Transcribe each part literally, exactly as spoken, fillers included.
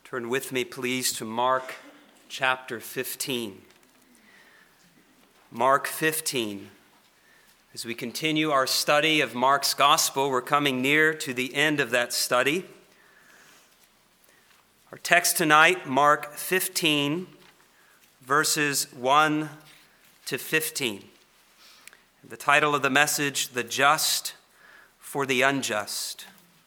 Turn with me, please, to Mark chapter fifteen. Mark fifteen. As we continue our study of Mark's gospel, we're coming near to the end of that study. Our text tonight, Mark fifteen, verses one to fifteen. The title of the message, The Just for the Unjust.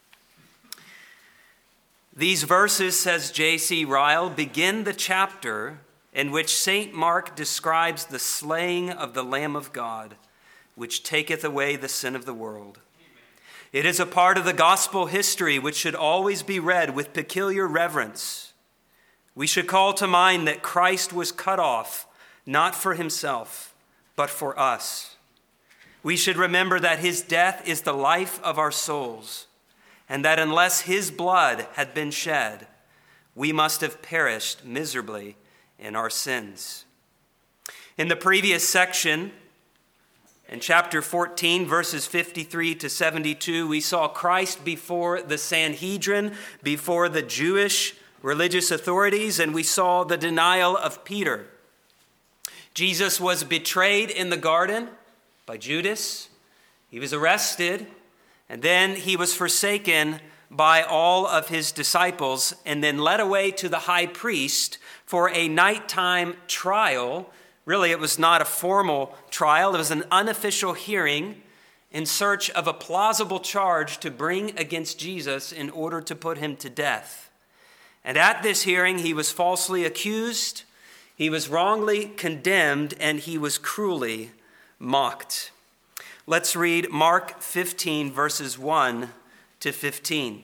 These verses, says J C Ryle, begin the chapter in which Saint Mark describes the slaying of the Lamb of God, which taketh away the sin of the world. It is a part of the gospel history which should always be read with peculiar reverence. We should call to mind that Christ was cut off, not for himself, but for us. We should remember that his death is the life of our souls, and that unless his blood had been shed, we must have perished miserably in our sins. In the previous section, in chapter fourteen, verses fifty-three to seventy-two, we saw Christ before the Sanhedrin, before the Jewish religious authorities, and we saw the denial of Peter. Jesus was betrayed in the garden by Judas. He was arrested, and then he was forsaken by all of his disciples and then led away to the high priest for a nighttime trial. Really, it was not a formal trial. It was an unofficial hearing in search of a plausible charge to bring against Jesus in order to put him to death. And at this hearing, he was falsely accused, he was wrongly condemned, and he was cruelly mocked. Let's read Mark fifteen, verses one to fifteen.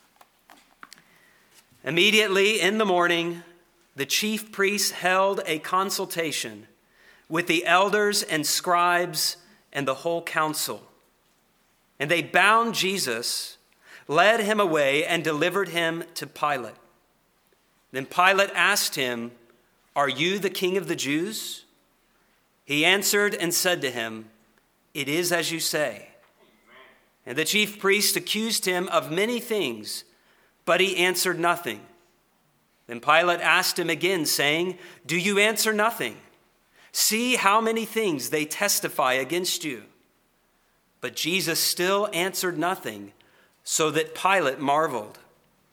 Immediately in the morning, the chief priests held a consultation with the elders and scribes and the whole council. And they bound Jesus, led him away, and delivered him to Pilate. Then Pilate asked him, "Are you the king of the Jews?" He answered and said to him, "It is as you say." And the chief priest accused him of many things, but he answered nothing. Then Pilate asked him again, saying, "Do you answer nothing? See how many things they testify against you." But Jesus still answered nothing, so that Pilate marveled.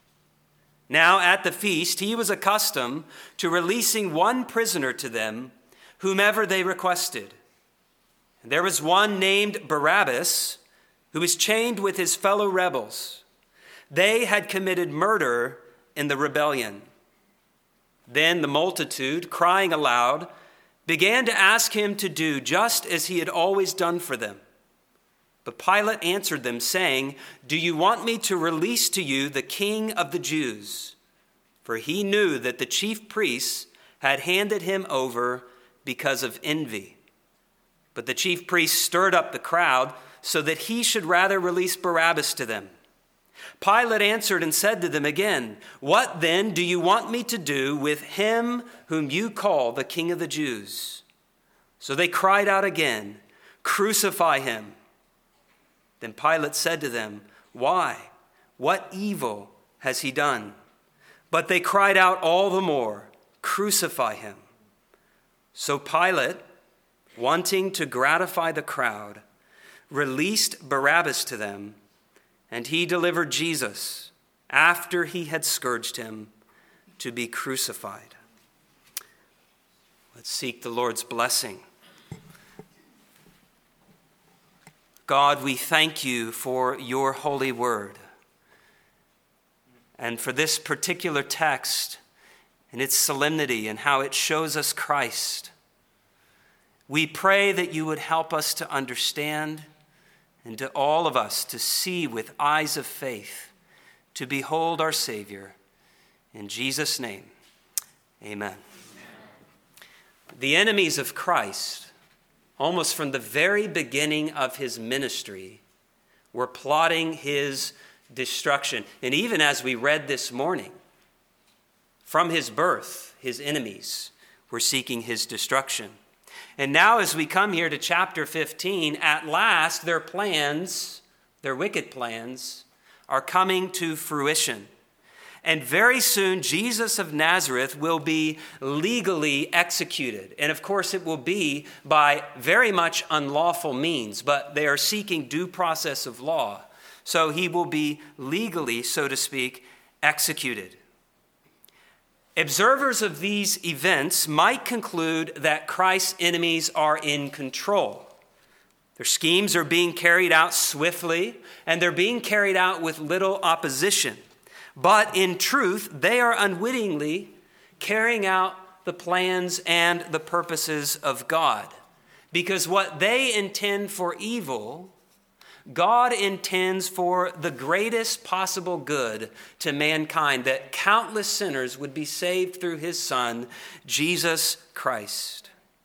Now at the feast he was accustomed to releasing one prisoner to them, whomever they requested. And there was one named Barabbas, who was chained with his fellow rebels. They had committed murder in the rebellion. Then the multitude, crying aloud, began to ask him to do just as he had always done for them. But Pilate answered them, saying, "Do you want me to release to you the king of the Jews?" For he knew that the chief priests had handed him over because of envy. But the chief priests stirred up the crowd so that he should rather release Barabbas to them. Pilate answered and said to them again, "What then do you want me to do with him whom you call the King of the Jews?" So they cried out again, "Crucify him." Then Pilate said to them, "Why? What evil has he done?" But they cried out all the more, "Crucify him." So Pilate, wanting to gratify the crowd, released Barabbas to them, and he delivered Jesus, after he had scourged him, to be crucified. Let's seek the Lord's blessing. God, we thank you for your holy word, and for this particular text and its solemnity and how it shows us Christ. We pray that you would help us to understand, and to all of us to see with eyes of faith, to behold our Savior. In Jesus' name, amen. Amen. The enemies of Christ, almost from the very beginning of his ministry, were plotting his destruction. And even as we read this morning, from his birth, his enemies were seeking his destruction. And now as we come here to chapter fifteen, at last their plans, their wicked plans, are coming to fruition. And very soon, Jesus of Nazareth will be legally executed. And of course, it will be by very much unlawful means, but they are seeking due process of law. So he will be legally, so to speak, executed. Observers of these events might conclude that Christ's enemies are in control. Their schemes are being carried out swiftly, and they're being carried out with little opposition. But in truth, they are unwittingly carrying out the plans and the purposes of God. Because what they intend for evil, God intends for the greatest possible good to mankind, that countless sinners would be saved through his Son, Jesus Christ.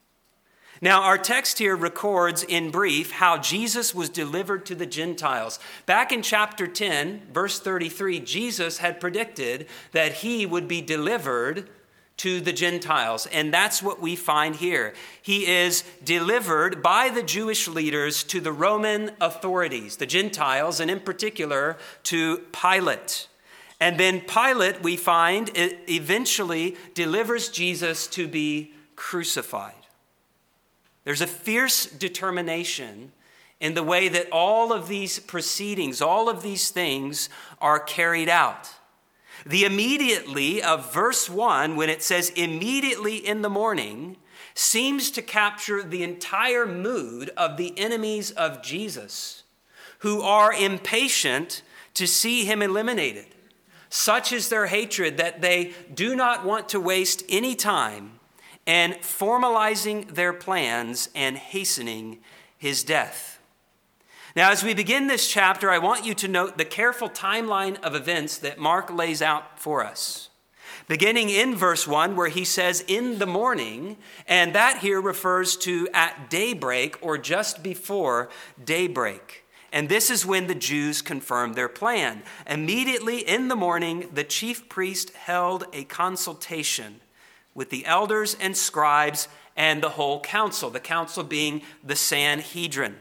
Now, our text here records in brief how Jesus was delivered to the Gentiles. Back in chapter ten, verse thirty-three, Jesus had predicted that he would be delivered to the Gentiles. And that's what we find here. He is delivered by the Jewish leaders to the Roman authorities, the Gentiles, and in particular to Pilate. And then Pilate, we find, eventually delivers Jesus to be crucified. There's a fierce determination in the way that all of these proceedings, all of these things are carried out. The immediately of verse one, when it says immediately in the morning, seems to capture the entire mood of the enemies of Jesus, who are impatient to see him eliminated. Such is their hatred that they do not want to waste any time and formalizing their plans and hastening his death. Now, as we begin this chapter, I want you to note the careful timeline of events that Mark lays out for us. Beginning in verse one, where he says, in the morning, and that here refers to at daybreak or just before daybreak. And this is when the Jews confirmed their plan. Immediately in the morning, the chief priest held a consultation with the elders and scribes and the whole council, the council being the Sanhedrin.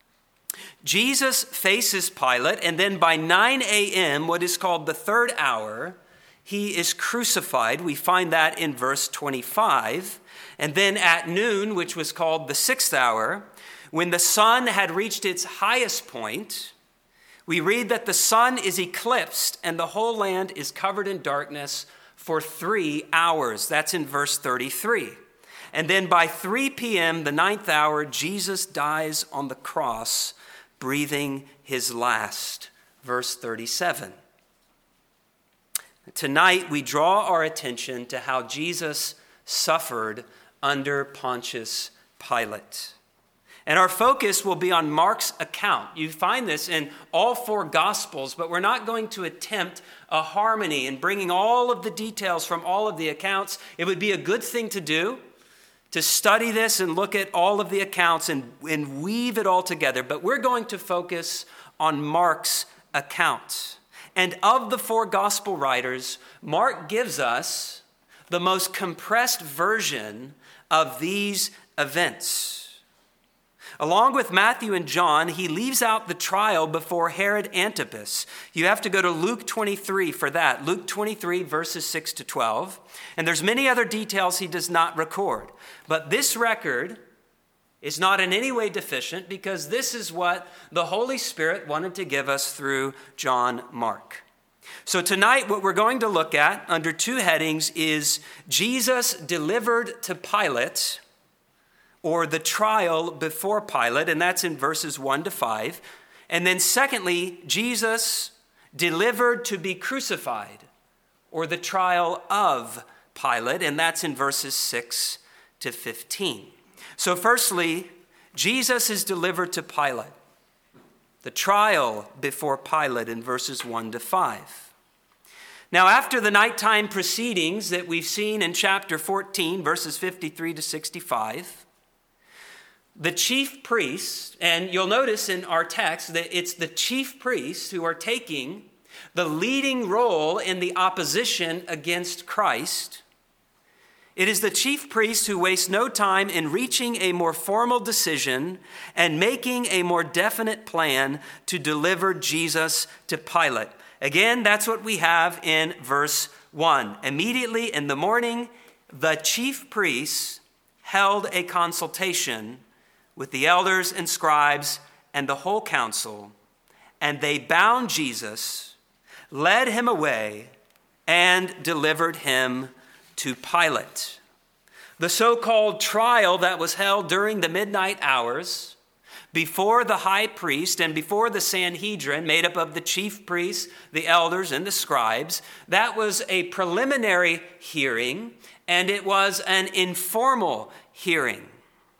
Jesus faces Pilate, and then by nine a.m., what is called the third hour, he is crucified. We find that in verse twenty-five. And then at noon, which was called the sixth hour, when the sun had reached its highest point, we read that the sun is eclipsed and the whole land is covered in darkness for three hours. That's in verse thirty-three. And then by three p.m., the ninth hour, Jesus dies on the cross, breathing his last. Verse thirty-seven. Tonight, we draw our attention to how Jesus suffered under Pontius Pilate. And our focus will be on Mark's account. You find this in all four Gospels, but we're not going to attempt a harmony in bringing all of the details from all of the accounts. It would be a good thing to do, to study this and look at all of the accounts and, and weave it all together. But we're going to focus on Mark's account. And of the four Gospel writers, Mark gives us the most compressed version of these events. Along with Matthew and John, he leaves out the trial before Herod Antipas. You have to go to Luke twenty-three for that. Luke twenty-three, verses six to twelve. And there's many other details he does not record. But this record is not in any way deficient, because this is what the Holy Spirit wanted to give us through John Mark. So tonight, what we're going to look at under two headings is Jesus delivered to Pilate, or the trial before Pilate, and that's in verses one to five. And then secondly, Jesus delivered to be crucified, or the trial of Pilate, and that's in verses six to fifteen. So firstly, Jesus is delivered to Pilate. The trial before Pilate in verses one to five. Now, after the nighttime proceedings that we've seen in chapter fourteen, verses fifty-three to sixty-five, the chief priests, and you'll notice in our text that it's the chief priests who are taking the leading role in the opposition against Christ. It is the chief priests who waste no time in reaching a more formal decision and making a more definite plan to deliver Jesus to Pilate. Again, that's what we have in verse one. Immediately in the morning, the chief priests held a consultation with the elders and scribes and the whole council, and they bound Jesus, led him away, and delivered him to Pilate. The so-called trial that was held during the midnight hours before the high priest and before the Sanhedrin, made up of the chief priests, the elders, and the scribes, that was a preliminary hearing, and it was an informal hearing.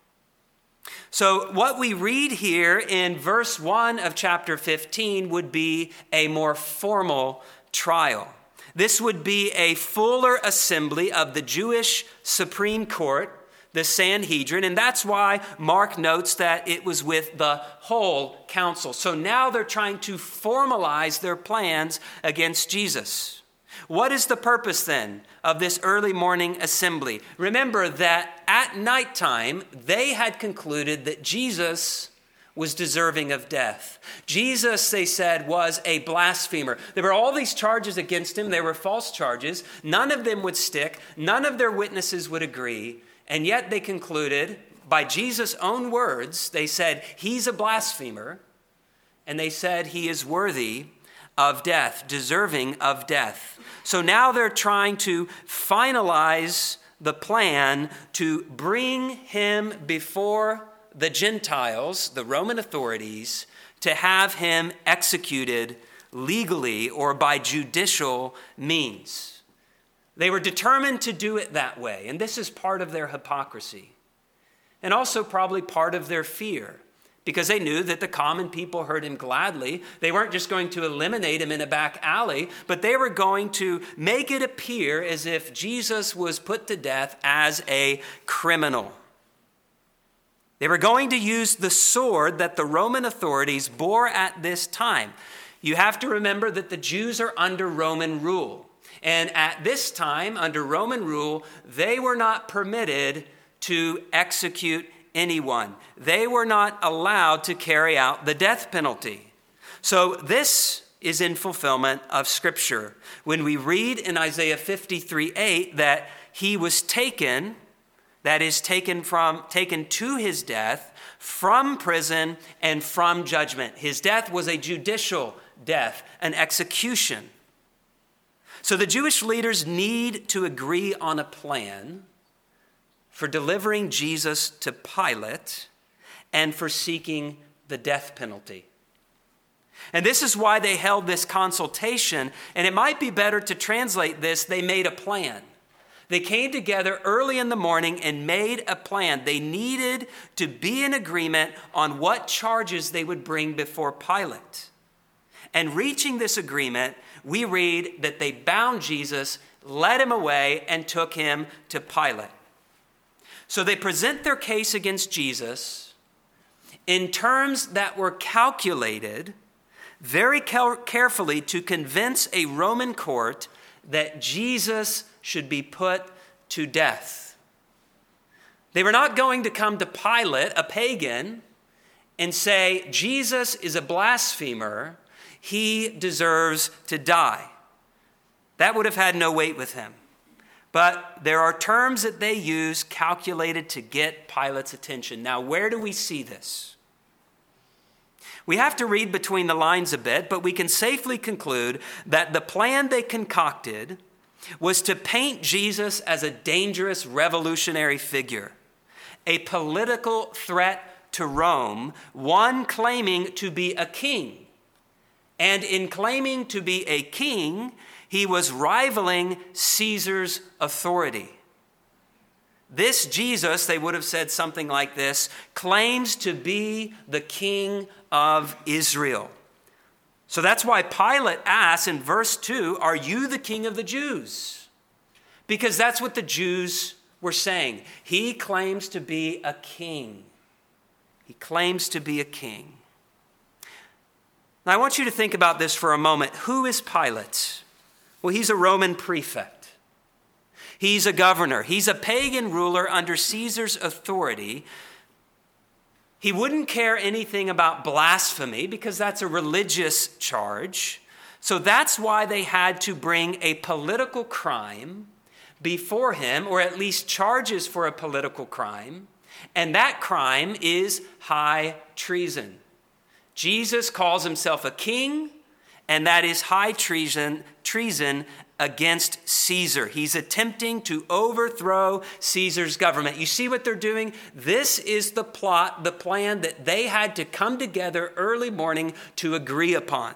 So what we read here in verse one of chapter fifteen would be a more formal trial. This would be a fuller assembly of the Jewish Supreme Court, the Sanhedrin, and that's why Mark notes that it was with the whole council. So now they're trying to formalize their plans against Jesus. What is the purpose then of this early morning assembly? Remember that at nighttime, they had concluded that Jesus was deserving of death. Jesus, they said, was a blasphemer. There were all these charges against him. They were false charges. None of them would stick. None of their witnesses would agree. And yet they concluded, by Jesus' own words, they said, he's a blasphemer. And they said he is worthy of death, deserving of death. So now they're trying to finalize the plan to bring him before the Gentiles, the Roman authorities, to have him executed legally or by judicial means. They were determined to do it that way, and this is part of their hypocrisy, and also probably part of their fear, because they knew that the common people heard him gladly. They weren't just going to eliminate him in a back alley, but they were going to make it appear as if Jesus was put to death as a criminal. They were going to use the sword that the Roman authorities bore at this time. You have to remember that the Jews are under Roman rule. And at this time, under Roman rule, they were not permitted to execute anyone. They were not allowed to carry out the death penalty. So this is in fulfillment of Scripture. When we read in Isaiah fifty-three eight that he was taken, that is taken from taken to his death from prison and from judgment. His death was a judicial death, an execution. So the Jewish leaders need to agree on a plan for delivering Jesus to Pilate and for seeking the death penalty. And this is why they held this consultation, and it might be better to translate this, they made a plan. They came together early in the morning and made a plan. They needed to be in agreement on what charges they would bring before Pilate. And reaching this agreement, we read that they bound Jesus, led him away, and took him to Pilate. So they present their case against Jesus in terms that were calculated very carefully to convince a Roman court that Jesus should be put to death. They were not going to come to Pilate, a pagan, and say, Jesus is a blasphemer. He deserves to die. That would have had no weight with him. But there are terms that they use calculated to get Pilate's attention. Now, where do we see this? We have to read between the lines a bit, but we can safely conclude that the plan they concocted was to paint Jesus as a dangerous revolutionary figure, a political threat to Rome, one claiming to be a king. And in claiming to be a king, he was rivaling Caesar's authority. This Jesus, they would have said something like this, claims to be the king of Israel. So that's why Pilate asks in verse two, are you the king of the Jews? Because that's what the Jews were saying. He claims to be a king. He claims to be a king. Now I want you to think about this for a moment. Who is Pilate? Well, he's a Roman prefect. He's a governor. He's a pagan ruler under Caesar's authority. He wouldn't care anything about blasphemy because that's a religious charge. So that's why they had to bring a political crime before him, or at least charges for a political crime. And that crime is high treason. Jesus calls himself a king, and that is high treason, treason against Caesar. He's attempting to overthrow Caesar's government. You see what they're doing? This is the plot, the plan that they had to come together early morning to agree upon.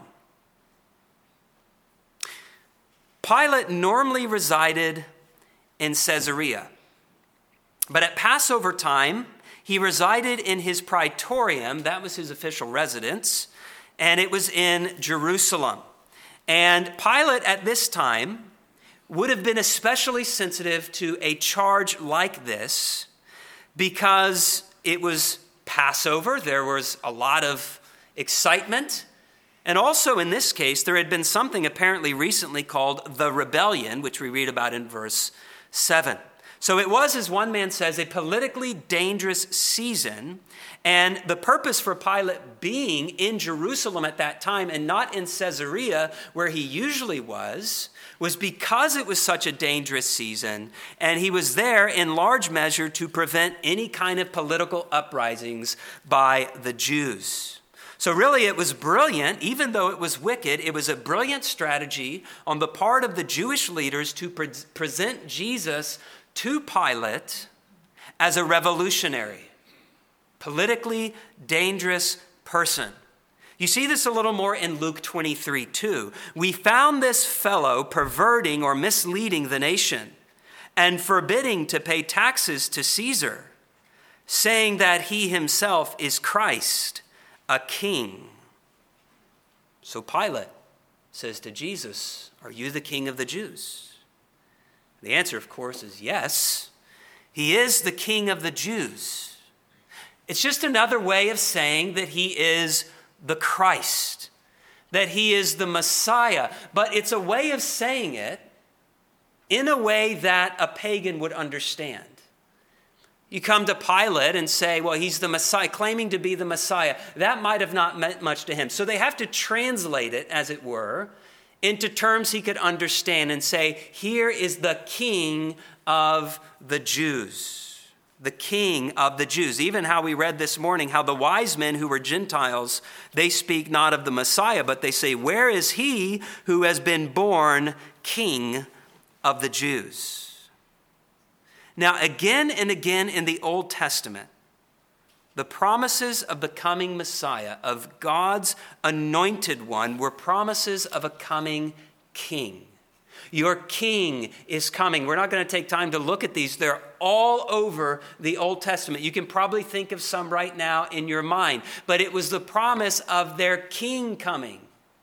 Pilate normally resided in Caesarea, but at Passover time, he resided in his praetorium. That was his official residence, and it was in Jerusalem. And Pilate at this time would have been especially sensitive to a charge like this because it was Passover. There was a lot of excitement. And also in this case, there had been something apparently recently called the rebellion, which we read about in verse seven. So it was, as one man says, a politically dangerous season. And the purpose for Pilate being in Jerusalem at that time and not in Caesarea, where he usually was, was because it was such a dangerous season. And he was there in large measure to prevent any kind of political uprisings by the Jews. So really it was brilliant, even though it was wicked, it was a brilliant strategy on the part of the Jewish leaders to pre- present Jesus to Pilate as a revolutionary, politically dangerous person. You see this a little more in Luke twenty-three, too. We found this fellow perverting or misleading the nation and forbidding to pay taxes to Caesar, saying that he himself is Christ, a king. So Pilate says to Jesus, "Are you the king of the Jews?" The answer, of course, is yes. He is the king of the Jews. It's just another way of saying that he is the Christ, that he is the Messiah. But it's a way of saying it in a way that a pagan would understand. You come to Pilate and say, well, he's the Messiah, claiming to be the Messiah. That might have not meant much to him. So they have to translate it, as it were, into terms he could understand and say, here is the king of the Jews. The king of the Jews. Even how we read this morning, how the wise men who were Gentiles, they speak not of the Messiah, but they say, where is he who has been born king of the Jews? Now, again and again in the Old Testament, the promises of the coming Messiah, of God's anointed one, were promises of a coming king. Your king is coming. We're not going to take time to look at these. They're all over the Old Testament. You can probably think of some right now in your mind. But it was the promise of their king coming.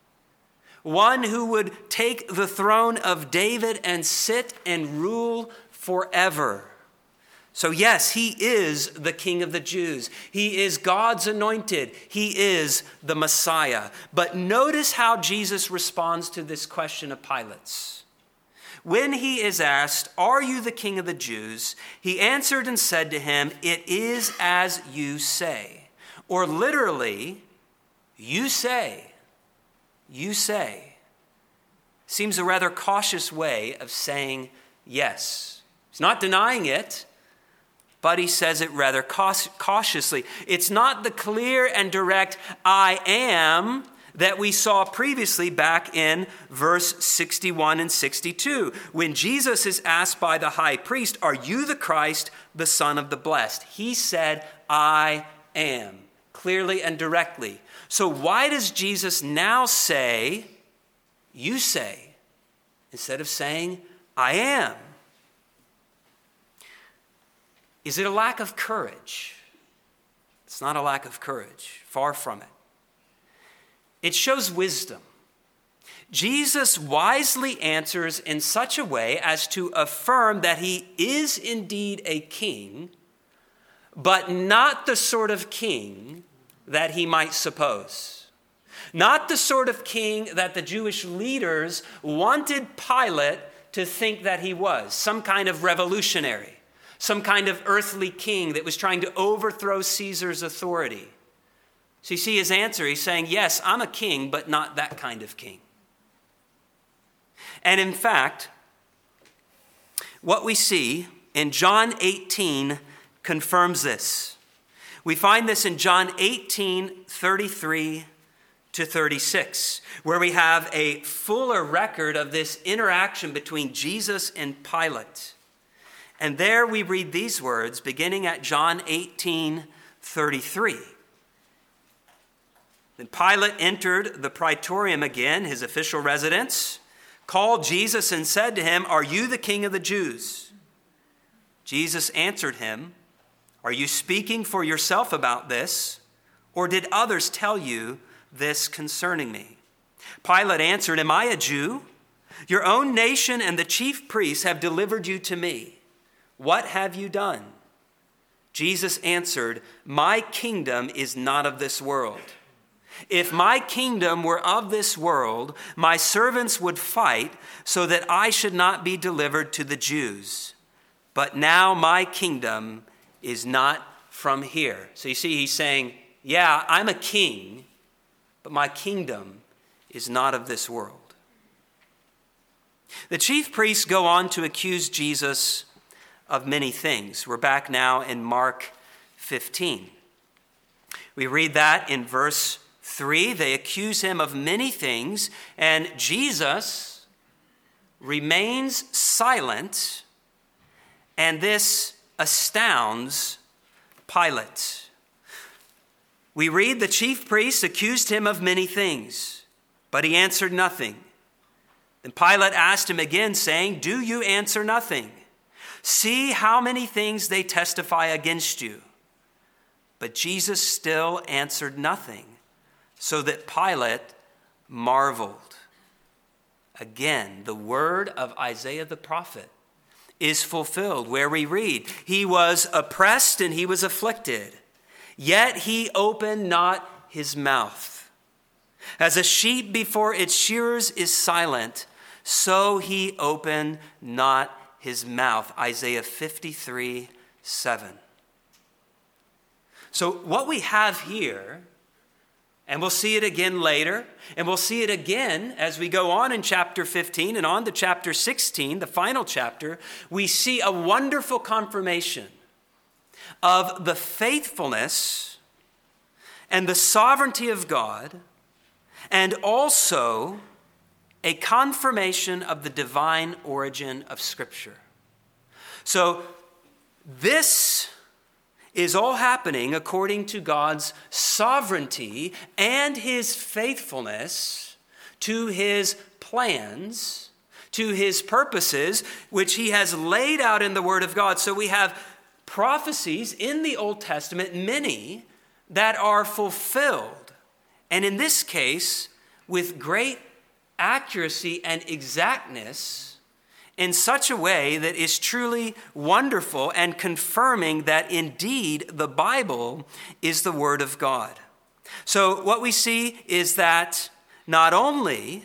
One who would take the throne of David and sit and rule forever. So yes, he is the King of the Jews. He is God's anointed. He is the Messiah. But notice how Jesus responds to this question of Pilate's. When he is asked, are you the King of the Jews? He answered and said to him, it is as you say. Or literally, you say, you say. Seems a rather cautious way of saying yes. He's not denying it, but he says it rather cautiously. It's not the clear and direct I am that we saw previously back in verse sixty-one and sixty-two. When Jesus is asked by the high priest, are you the Christ, the Son of the Blessed? He said, I am, clearly and directly. So why does Jesus now say, you say, instead of saying, I am? Is it a lack of courage? It's not a lack of courage. Far from it. It shows wisdom. Jesus wisely answers in such a way as to affirm that he is indeed a king, but not the sort of king that he might suppose. Not the sort of king that the Jewish leaders wanted Pilate to think that he was, some kind of revolutionary. Some kind of earthly king that was trying to overthrow Caesar's authority. So you see his answer, he's saying, yes, I'm a king, but not that kind of king. And in fact, what we see in John eighteen confirms this. We find this in John eighteen, thirty-three to thirty-six, where we have a fuller record of this interaction between Jesus and Pilate. And there we read these words beginning at John eighteen, thirty-three. Then Pilate entered the praetorium again, his official residence, called Jesus and said to him, "Are you the king of the Jews?" Jesus answered him, "Are you speaking for yourself about this, or did others tell you this concerning me?" Pilate answered, "Am I a Jew? Your own nation and the chief priests have delivered you to me. What have you done?" Jesus answered, "My kingdom is not of this world. If my kingdom were of this world, my servants would fight so that I should not be delivered to the Jews. But now my kingdom is not from here." So you see, he's saying, yeah, I'm a king, but my kingdom is not of this world. The chief priests go on to accuse Jesus of many things. We're back now in Mark fifteen. We read that in verse three. They accuse him of many things, and Jesus remains silent, and this astounds Pilate. We read the chief priests accused him of many things, but he answered nothing. Then Pilate asked him again, saying, "Do you answer nothing? See how many things they testify against you." But Jesus still answered nothing, so that Pilate marveled. Again, the word of Isaiah the prophet is fulfilled, where we read, "He was oppressed and he was afflicted, yet he opened not his mouth. As a sheep before its shearers is silent, so he opened not his mouth." Isaiah fifty-three, seven. So what we have here, and we'll see it again later, and we'll see it again as we go on in chapter fifteen and on to chapter sixteen, the final chapter, we see a wonderful confirmation of the faithfulness and the sovereignty of God, and also a confirmation of the divine origin of Scripture. So this is all happening according to God's sovereignty and his faithfulness to his plans, to his purposes, which he has laid out in the Word of God. So we have prophecies in the Old Testament, many that are fulfilled, and in this case, with great accuracy and exactness, in such a way that is truly wonderful and confirming that indeed the Bible is the Word of God. So what we see is that not only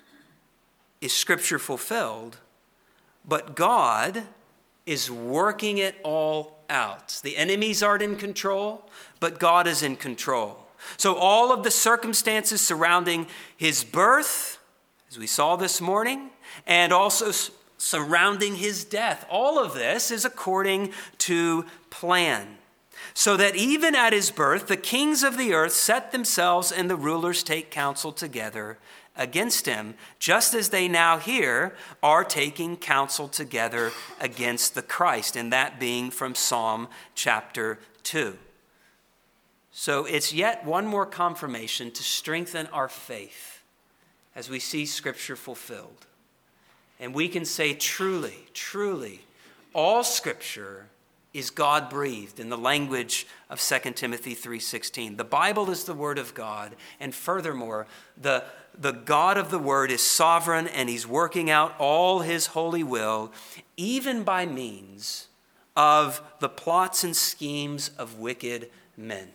is Scripture fulfilled, but God is working it all out. The enemies aren't in control, but God is in control. So all of the circumstances surrounding his birth, as we saw this morning, and also surrounding his death, all of this is according to plan. So that even at his birth, the kings of the earth set themselves and the rulers take counsel together against him, just as they now here are taking counsel together against the Christ, and that being from Psalm chapter two. So it's yet one more confirmation to strengthen our faith as we see Scripture fulfilled. And we can say truly, truly, all Scripture is God-breathed in the language of Second Timothy three sixteen. The Bible is the Word of God, and furthermore, the, the God of the Word is sovereign, and he's working out all his holy will, even by means of the plots and schemes of wicked men.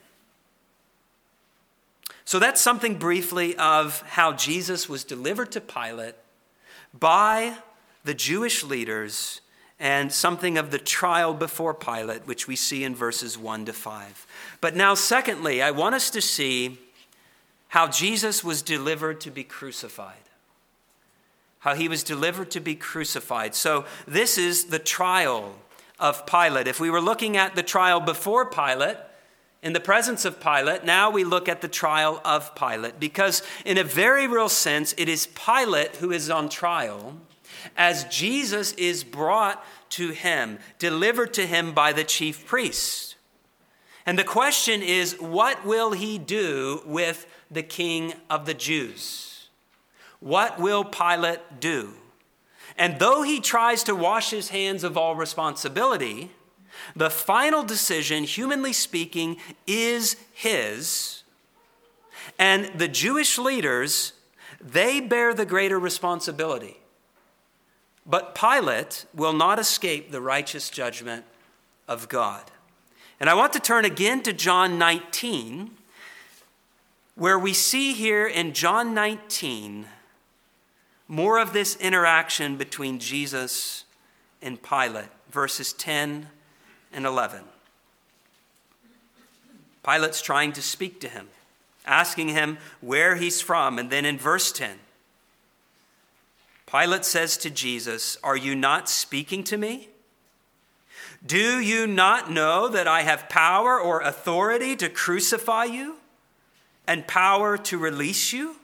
So that's something briefly of how Jesus was delivered to Pilate by the Jewish leaders, and something of the trial before Pilate, which we see in verses one to five. But now, secondly, I want us to see how Jesus was delivered to be crucified. how he was delivered to be crucified. So this is the trial of Pilate. If we were looking at the trial before Pilate, in the presence of Pilate, now we look at the trial of Pilate, because in a very real sense, it is Pilate who is on trial as Jesus is brought to him, delivered to him by the chief priest. And the question is, what will he do with the King of the Jews? What will Pilate do? And though he tries to wash his hands of all responsibility, the final decision, humanly speaking, is his. And the Jewish leaders, they bear the greater responsibility. But Pilate will not escape the righteous judgment of God. And I want to turn again to John nineteen, where we see here in John nineteen more of this interaction between Jesus and Pilate, verses ten and eleven. Pilate's trying to speak to him, asking him where he's from. And then in verse ten, Pilate says to Jesus, "Are you not speaking to me? Do you not know that I have power or authority to crucify you and power to release you?"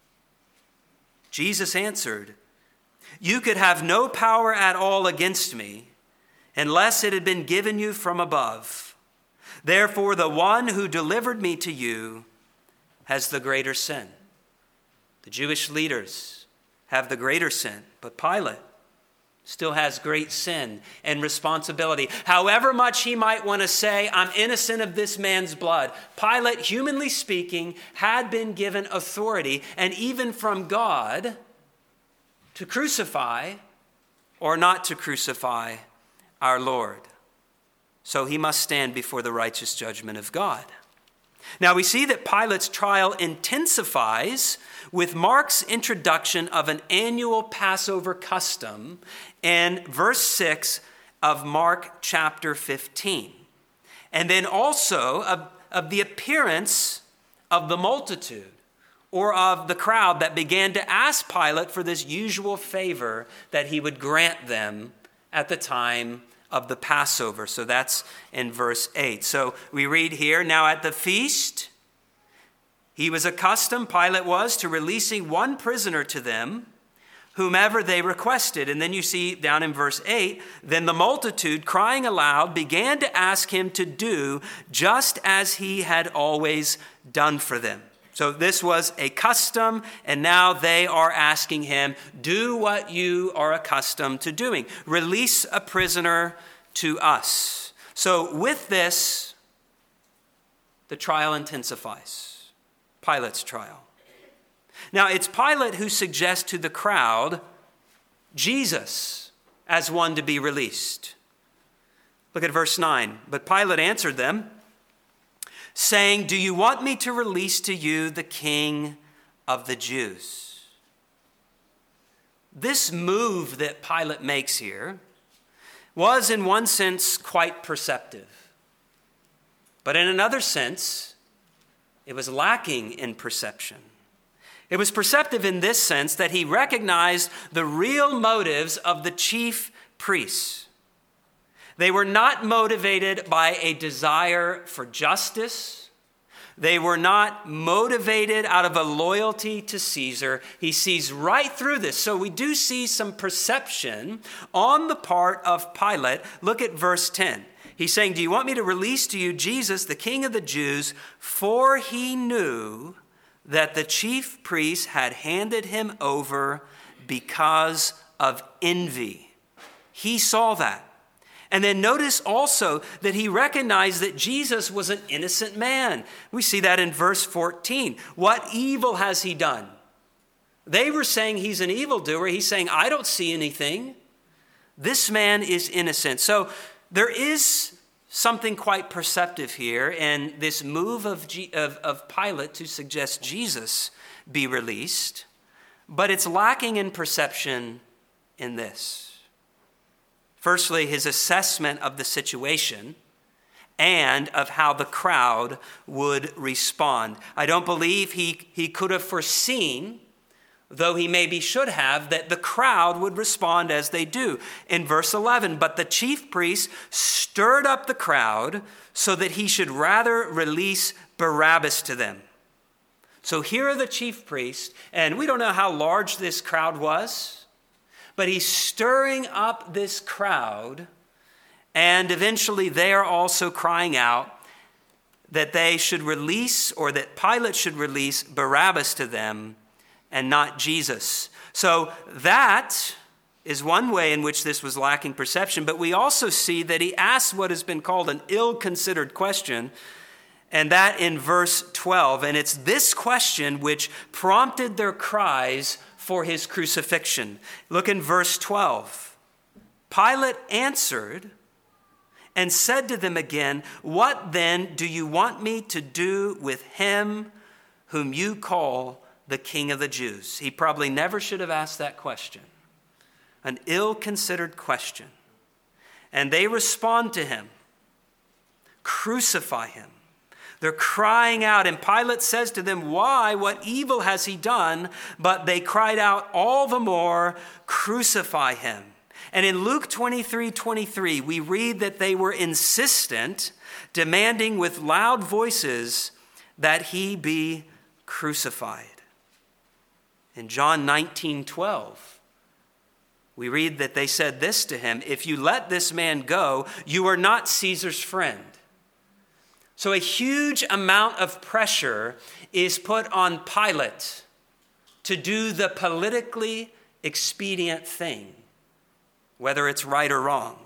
Jesus answered, "You could have no power at all against me unless it had been given you from above. Therefore, the one who delivered me to you has the greater sin." The Jewish leaders have the greater sin, but Pilate still has great sin and responsibility. However much he might want to say, "I'm innocent of this man's blood," Pilate, humanly speaking, had been given authority, and even from God, to crucify or not to crucify our Lord. So he must stand before the righteous judgment of God. Now we see that Pilate's trial intensifies with Mark's introduction of an annual Passover custom in verse six of Mark chapter fifteen. And then also of, of the appearance of the multitude or of the crowd that began to ask Pilate for this usual favor that he would grant them at the time of the Passover. So that's in verse eight. So we read here, "Now at the feast, he was accustomed," Pilate was, "to releasing one prisoner to them, whomever they requested." And then you see down in verse eight, "Then the multitude, crying aloud, began to ask him to do just as he had always done for them." So this was a custom, and now they are asking him, "Do what you are accustomed to doing. Release a prisoner to us." So with this, the trial intensifies. Pilate's trial. Now it's Pilate who suggests to the crowd Jesus as one to be released. Look at verse nine. "But Pilate answered them, saying, 'Do you want me to release to you the King of the Jews?'" This move that Pilate makes here was in one sense quite perceptive. But in another sense, it was lacking in perception. It was perceptive in this sense that he recognized the real motives of the chief priests. They were not motivated by a desire for justice. They were not motivated out of a loyalty to Caesar. He sees right through this. So we do see some perception on the part of Pilate. Look at verse ten. He's saying, "Do you want me to release to you Jesus, the King of the Jews?" For he knew that the chief priests had handed him over because of envy. He saw that. And then notice also that he recognized that Jesus was an innocent man. We see that in verse fourteen. What evil has he done? They were saying he's an evildoer. He's saying, "I don't see anything. This man is innocent." So there is something quite perceptive here in this move of, G- of, of Pilate to suggest Jesus be released. But it's lacking in perception in this. Firstly, his assessment of the situation and of how the crowd would respond. I don't believe he, he could have foreseen though he maybe should have, that the crowd would respond as they do. In verse eleven, but the chief priests stirred up the crowd so that he should rather release Barabbas to them. So here are the chief priests, and we don't know how large this crowd was, but he's stirring up this crowd, and eventually they are also crying out that they should release, or that Pilate should release Barabbas to them and not Jesus. So that is one way in which this was lacking perception, but we also see that he asks what has been called an ill-considered question, and that in verse twelve. And it's this question which prompted their cries for his crucifixion. Look in verse twelve. Pilate answered and said to them again, what then do you want me to do with him whom you call the King of the Jews? He probably never should have asked that question. An ill-considered question. And they respond to him, crucify him. They're crying out, and Pilate says to them, why? What evil has he done? But they cried out all the more, crucify him. And in Luke twenty-three twenty-three, we read that they were insistent, demanding with loud voices that he be crucified. In John nineteen twelve, we read that they said this to him, if you let this man go, you are not Caesar's friend. So a huge amount of pressure is put on Pilate to do the politically expedient thing, whether it's right or wrong.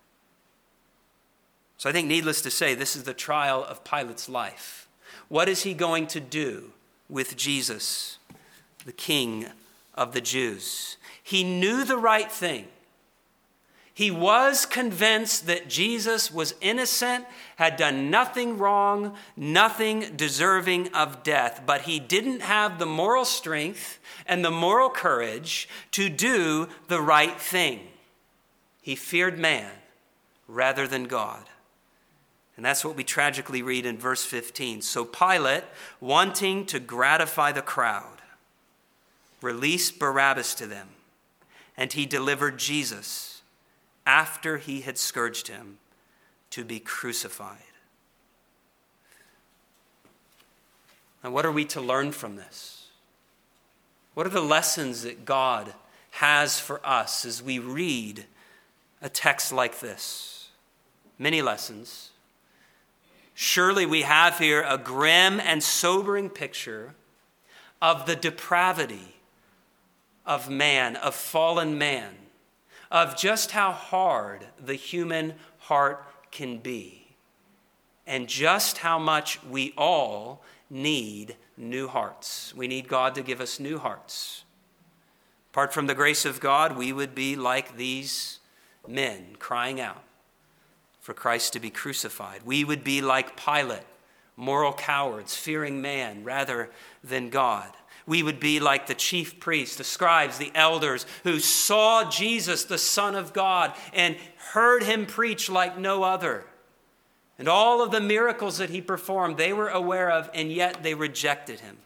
So I think needless to say, this is the trial of Pilate's life. What is he going to do with Jesus, the King of the Jews? He knew the right thing. He was convinced that Jesus was innocent, had done nothing wrong, nothing deserving of death, but he didn't have the moral strength and the moral courage to do the right thing. He feared man rather than God. And that's what we tragically read in verse fifteen. So Pilate, wanting to gratify the crowd, released Barabbas to them, and he delivered Jesus, after he had scourged him, to be crucified. Now, what are we to learn from this? What are the lessons that God has for us as we read a text like this? Many lessons. Surely we have here a grim and sobering picture of the depravity of man, of fallen man, of just how hard the human heart can be, and just how much we all need new hearts. We need God to give us new hearts. Apart from the grace of God, we would be like these men crying out for Christ to be crucified. We would be like Pilate, moral cowards, fearing man rather than God. We would be like the chief priests, the scribes, the elders who saw Jesus, the Son of God, and heard him preach like no other. And all of the miracles that he performed, they were aware of, and yet they rejected him.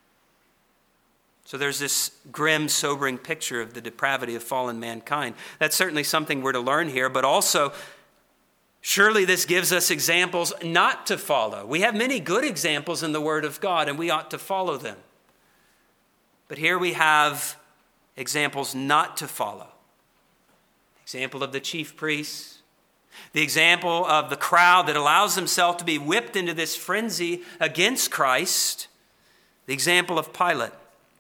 So there's this grim, sobering picture of the depravity of fallen mankind. That's certainly something we're to learn here, but also, surely this gives us examples not to follow. We have many good examples in the Word of God, and we ought to follow them. But here we have examples not to follow. The example of the chief priests, the example of the crowd that allows themselves to be whipped into this frenzy against Christ, the example of Pilate.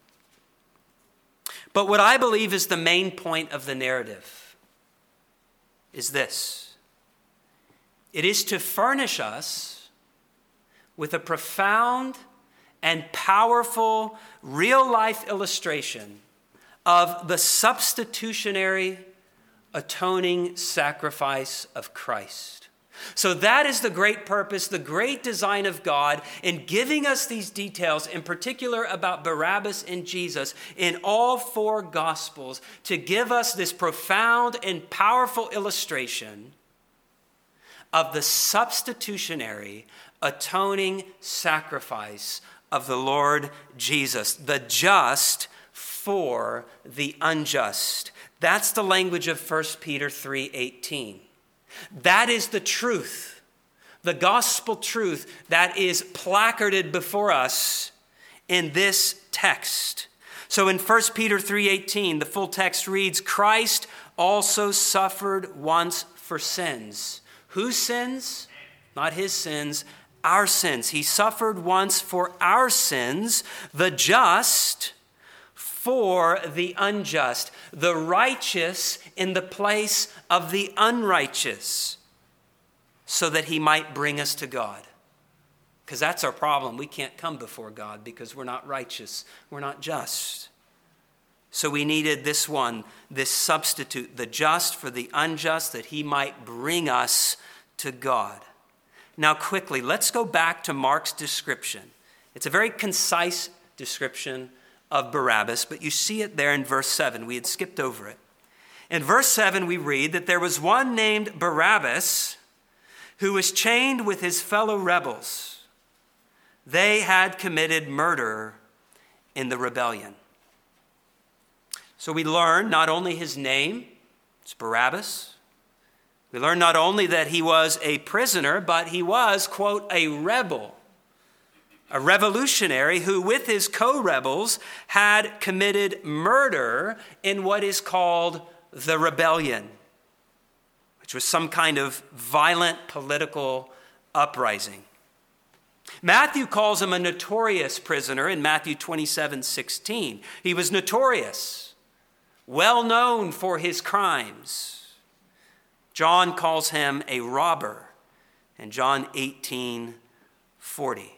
But what I believe is the main point of the narrative is this. It is to furnish us with a profound and powerful real-life illustration of the substitutionary atoning sacrifice of Christ. So that is the great purpose, the great design of God in giving us these details, in particular about Barabbas and Jesus, in all four Gospels, to give us this profound and powerful illustration of the substitutionary atoning sacrifice of the Lord Jesus, the just for the unjust. That's the language of First Peter three eighteen. That is the truth, the gospel truth that is placarded before us in this text. So in First Peter three eighteen, the full text reads, Christ also suffered once for sins. Whose sins? Not his sins, our sins. He suffered once for our sins, the just for the unjust, the righteous in the place of the unrighteous, so that he might bring us to God. Because that's our problem. We can't come before God because we're not righteous. We're not just. So we needed this one, this substitute, the just for the unjust, that he might bring us to God. Now quickly, let's go back to Mark's description. It's a very concise description of Barabbas, but you see it there in verse seven. We had skipped over it. In verse seven, we read that there was one named Barabbas who was chained with his fellow rebels. They had committed murder in the rebellion. So we learn not only his name, it's Barabbas. We learn not only that he was a prisoner, but he was, quote, a rebel. A revolutionary who with his co-rebels had committed murder in what is called the rebellion, which was some kind of violent political uprising. Matthew calls him a notorious prisoner in Matthew twenty-seven sixteen. He was notorious, well known for his crimes. John calls him a robber in John eighteen forty.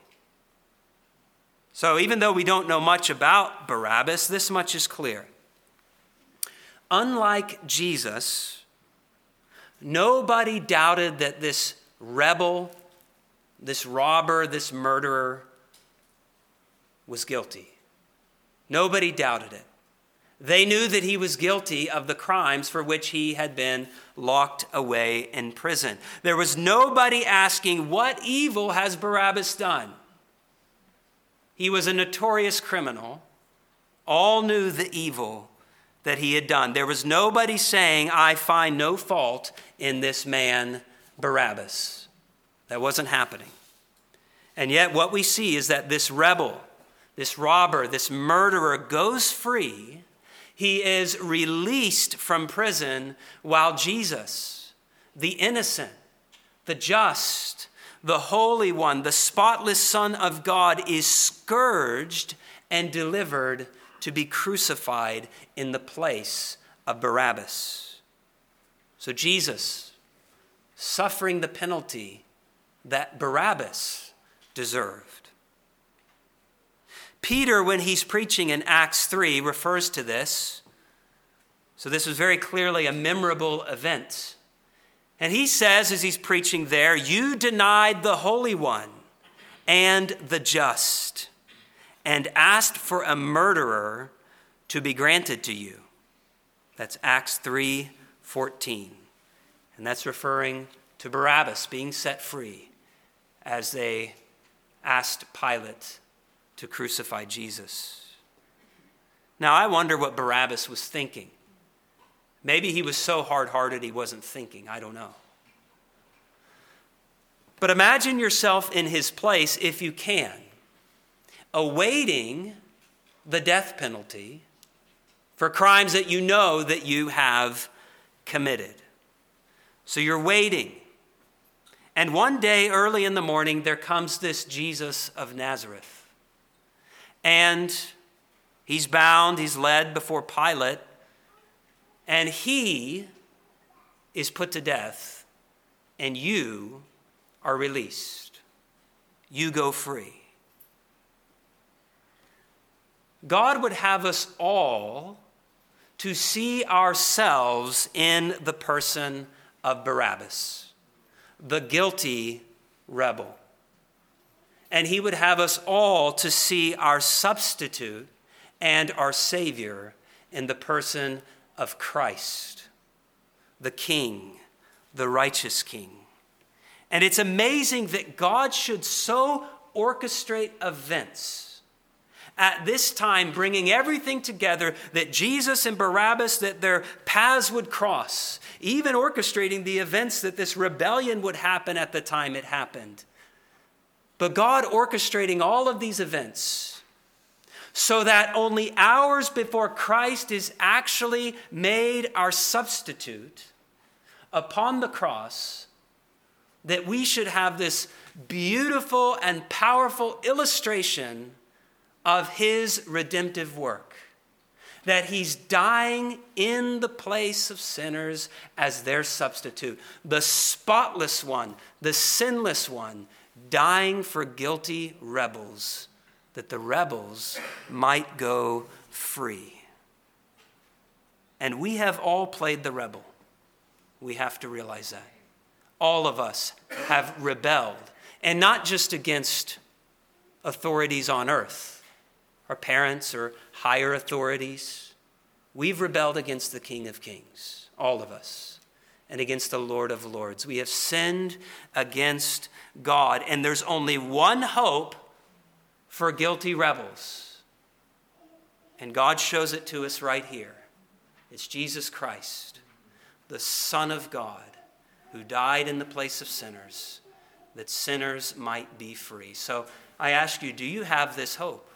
So even though we don't know much about Barabbas, this much is clear. Unlike Jesus, nobody doubted that this rebel, this robber, this murderer was guilty. Nobody doubted it. They knew that he was guilty of the crimes for which he had been locked away in prison. There was nobody asking, what evil has Barabbas done? He was a notorious criminal. All knew the evil that he had done. There was nobody saying, I find no fault in this man, Barabbas. That wasn't happening. And yet what we see is that this rebel, this robber, this murderer goes free. He is released from prison while Jesus, the innocent, the just, the Holy One, the spotless Son of God, is scourged and delivered to be crucified in the place of Barabbas. So Jesus, suffering the penalty that Barabbas deserved. Peter, when he's preaching in Acts three, refers to this. So this was very clearly a memorable event. And he says, as he's preaching there, you denied the Holy One and the just, and asked for a murderer to be granted to you. That's Acts three fourteen. And that's referring to Barabbas being set free as they asked Pilate to crucify Jesus. Now, I wonder what Barabbas was thinking. Maybe he was so hard-hearted he wasn't thinking. I don't know. But imagine yourself in his place, if you can, awaiting the death penalty for crimes that you know that you have committed. So you're waiting. And one day early in the morning, there comes this Jesus of Nazareth. And he's bound, he's led before Pilate, and he is put to death, and you are released. You go free. God would have us all to see ourselves in the person of Barabbas, the guilty rebel. And he would have us all to see our substitute and our Savior in the person of Christ, the King, the righteous King. And it's amazing that God should so orchestrate events at this time, bringing everything together, that Jesus and Barabbas, that their paths would cross, even orchestrating the events that this rebellion would happen at the time it happened. But God orchestrating all of these events so that only hours before Christ is actually made our substitute upon the cross, that we should have this beautiful and powerful illustration of his redemptive work, that he's dying in the place of sinners as their substitute, the spotless one, the sinless one, dying for guilty rebels, that the rebels might go free. And we have all played the rebel. We have to realize that. All of us have rebelled, and not just against authorities on earth, our parents or higher authorities. We've rebelled against the King of Kings, all of us, and against the Lord of Lords. We have sinned against God, and there's only one hope for guilty rebels. And God shows it to us right here. It's Jesus Christ, the Son of God, who died in the place of sinners, that sinners might be free. So I ask you, do you have this hope?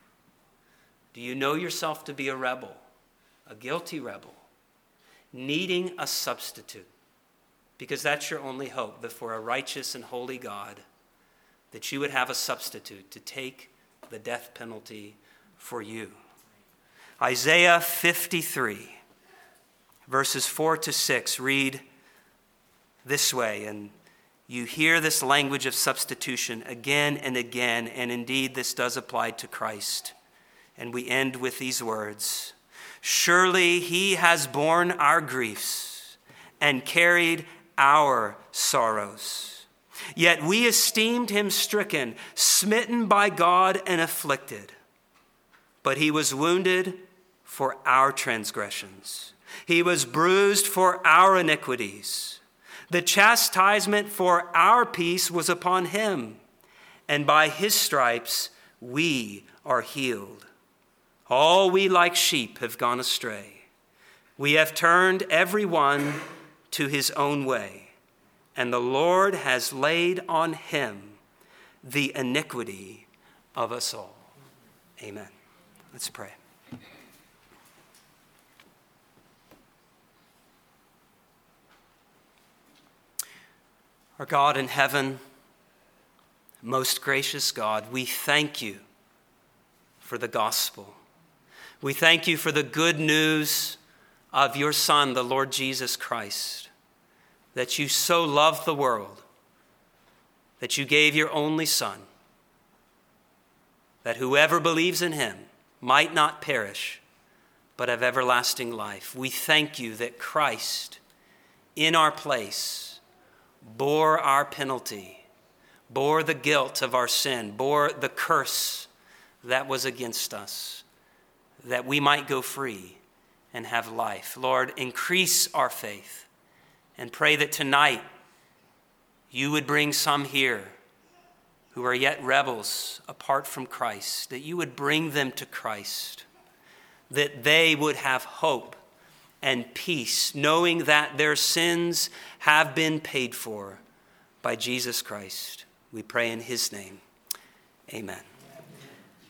Do you know yourself to be a rebel, a guilty rebel, needing a substitute? Because that's your only hope before a righteous and holy God, that you would have a substitute to take the death penalty for you. Isaiah fifty-three, verses four to six, read this way, and you hear this language of substitution again and again, and indeed this does apply to Christ. And we end with these words: surely he has borne our griefs and carried our sorrows. Yet we esteemed him stricken, smitten by God, and afflicted. But he was wounded for our transgressions. He was bruised for our iniquities. The chastisement for our peace was upon him, and by his stripes we are healed. All we like sheep have gone astray. We have turned every one to his own way, and the Lord has laid on him the iniquity of us all. Amen. Let's pray. Our God in heaven, most gracious God, we thank you for the gospel. We thank you for the good news of your Son, the Lord Jesus Christ, that you so loved the world, that you gave your only Son, that whoever believes in him might not perish, but have everlasting life. We thank you that Christ, in our place, bore our penalty, bore the guilt of our sin, bore the curse that was against us, that we might go free and have life. Lord, increase our faith, and pray that tonight you would bring some here who are yet rebels apart from Christ, that you would bring them to Christ, that they would have hope and peace, knowing that their sins have been paid for by Jesus Christ. We pray in his name. Amen.